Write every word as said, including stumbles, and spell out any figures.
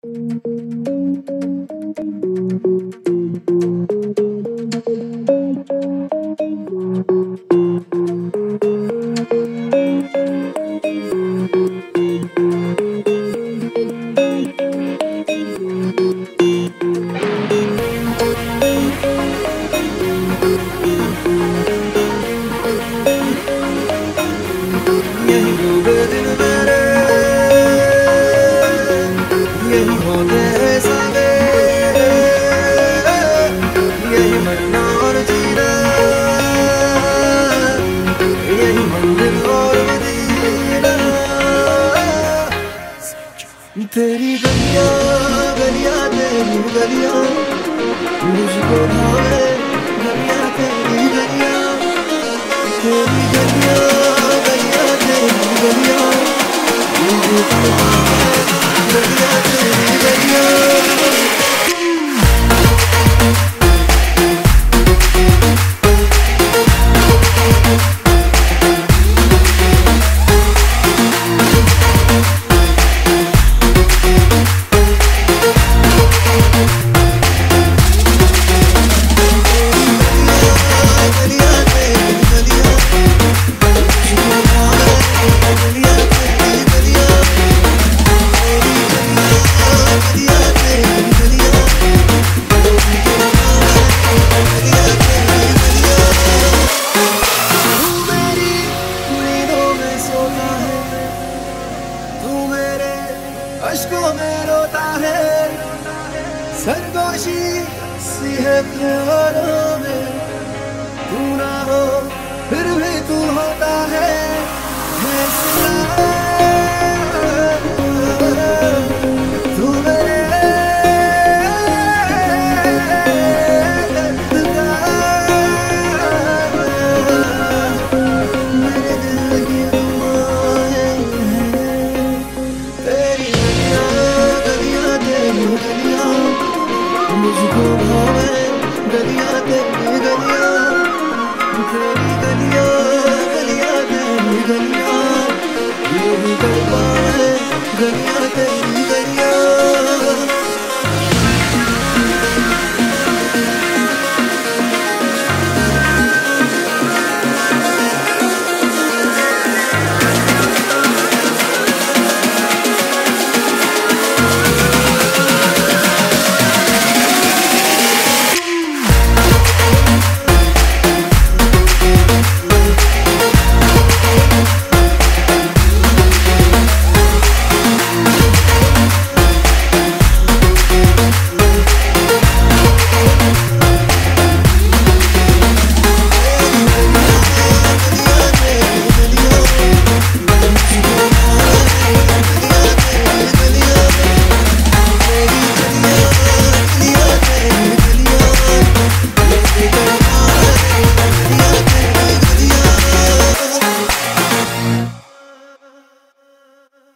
तेरी गलियां गलियां तेरी गलियां मुझको भावे, गलियां तेरी गलियां, तेरी गलियां गलियां तेरी गलियां मुझको भावे, गलियां तेरी गलियां। अश्कों में रोता है, सरगोशी सी है प्यारों में, तू ना हो फिर भी तू होता है, तू मेरे दिल का, मेरे दिल की दुआएं हैं। तेरी मुझको भावे, गलियां तेरी गलियां, तेरी गलियां गलियां तेरी गलियां, ये भी कर पाए, गलियां तेरी गलियां।